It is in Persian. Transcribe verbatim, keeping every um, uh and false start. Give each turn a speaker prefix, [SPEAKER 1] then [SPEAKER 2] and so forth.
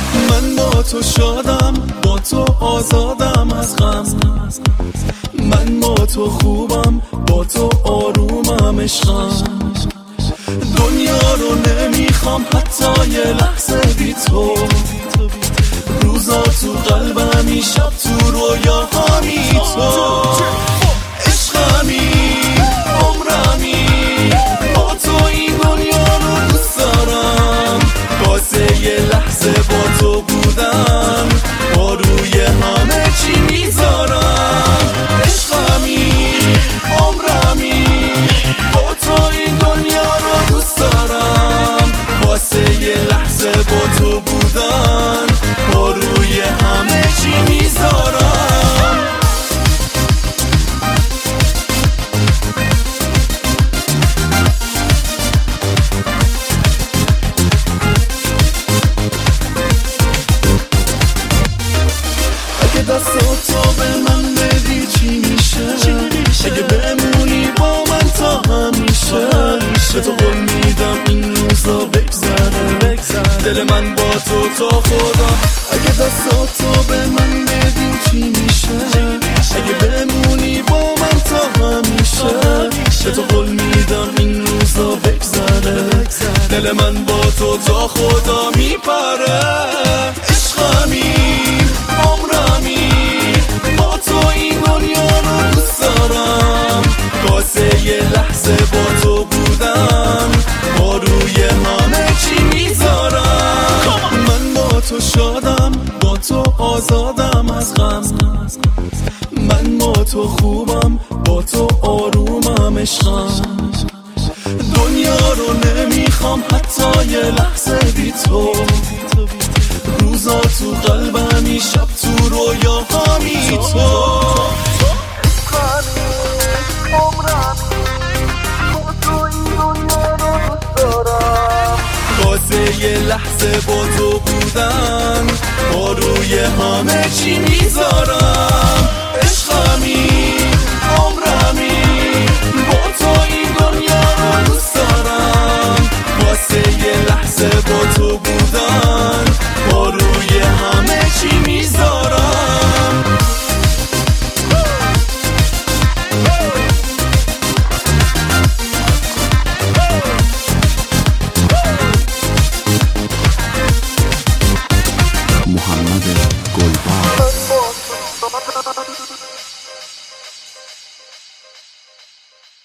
[SPEAKER 1] من با تو شادم، با تو آزادم از غم. من با تو خوبم، با تو آرومم عشقم. دنیا رو نمیخوام حتی یه لحظه بی تو. روزا تو قلبمی، شب تو رویاهامی تو. عشقمی، عمرمی، با تو این دنیا رو دوست دارم. واسه یه لحظه با تو بودن با روی همه چی میذارم. عشقمی، عمرمی، با تو این دنیا رو دوست دارم. واسه یه لحظه با تو بودن با روی همه چی میذارم. اگه دستاتو به من بدی چی میشه؟ اگه بمونی با من تا همیشه. به تو قول میدم این روزا بگذره. دل من با تو تا خدا. اگه دستاتو به من بدی چی میشه؟ اگه بمونی با من تا همیشه. به تو قول میدم این روزا بگذره. دل من با تو تا خدا میپره. عشقمی، عمرمی، با تو این دنیا رو دوست دارم. واسه یه لحظه با تو بودن با روی همه چی میذارم. من با تو شادم، با تو آزادم از غم. من با تو خوبم، با تو آرومم عشقم. دنیا رو نمیخوام حتی یه لحظه بی تو. روزا تو قلبمی، شب تو رویاهامی تو. واسه یه لحظه با تو بودن با روی همه چی میذارم. عشقمی، عمرمی، با تو این دنیا رو دوست دارم. واسه یه لحظه با تو بودن با روی همه چی میذارم.
[SPEAKER 2] محمد گلبار.